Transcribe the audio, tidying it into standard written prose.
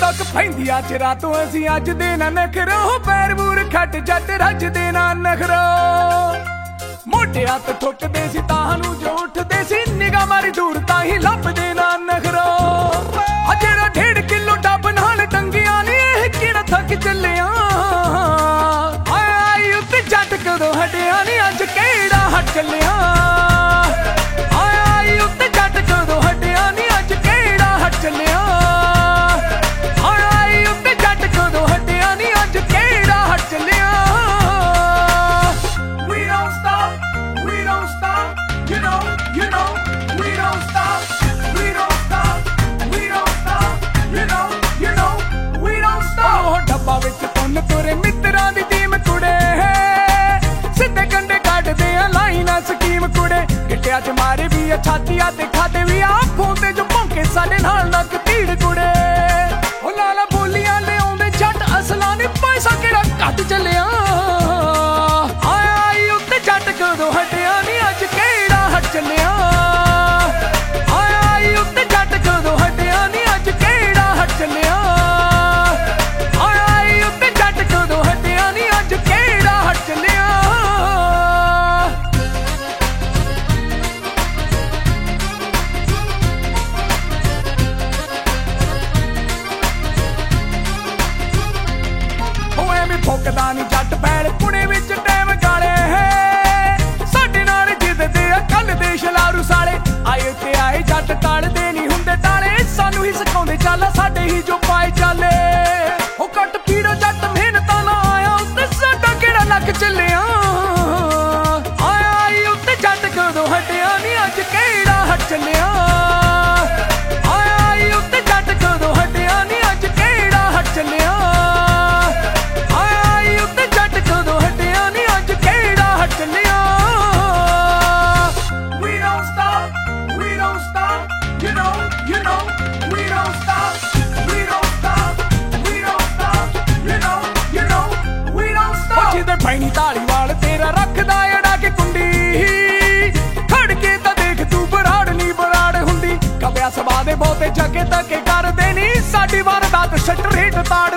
तक पैंदिया चिरा तो असी अज दे ना नखरो पैर बूर खट जट रज दे ना नखरो मोटे हथ ठुकदे सी तानू जो उठदे सी निगाह मारी दूर ताही लभदे ना नखरो जेड़ा 1.5 किलो डब नाल टंगिया ने किड़ा थक चलिया आई उत्ते जट कदों हटिया नी अज केड़ा हट चलिया आई उत्ते जट कदों हटिया नी अज केड़ा हट चलिया आई उत्ते जट कदों हटिया नी अज केड़ा हट चलिया We don't stop, you know, we don't stop, we don't stop, we don't stop, you know, we don't stop. Oh, डब्बा विच तुन तुरे मित्रां दी टीम कुड़े सिद्धे कंडे काटदे आ लाइना स्कीम कुड़े गिट्टिया च मारे भी आ छातिया ते खाते भी आखों ते जो भौंके साडे नाल नक तीड़ कुड़े ओ लाला बोलियां ले आउंदे जट असलां ने पैसा केड़ा घट चलिया आई उत्ते जट कदों हटिया नी अज केड़ा हट चलिया आई उत्ते जट कदों हटिया नी अज केड़ा हट चलिया आई उत्ते जट कदों हटिया नी अज केड़ा हट चलिया ओ एवें ठोकदा नी जट पैर पुणे विच टैम गाले साडे नाल जिद्ददे आ कल दे शलारू साले आए ते आए जट टालदे नी हुंदे टाले सानू ही सिखाउंदे चल साडे ही जो पाए चाले ओ कट पीड़ो जट मेहनतां ना आया उत्ते साडा केड़ा लक चलिया आई उत्ते जट कदों हटिया नी अज केड़ा हट चलिया आई उत्ते जट कदों हटिया नी अज केड़ा हट चलिया आई उत्ते जट कदों हटिया नी अज केड़ा हट चलिया We don't stop, you know, we don't stop, we don't stop, we don't stop, you know, we don't stop. जिधर पैनी धालीवाल तेरा रखदा अड़ा के कुंडी खड़ के तां देख तू बराड़ नी बराड़ हुंदी कबिया सभा दे बहुते जगे तके कर देनी साडी वारदात स्ट्रेट ताड़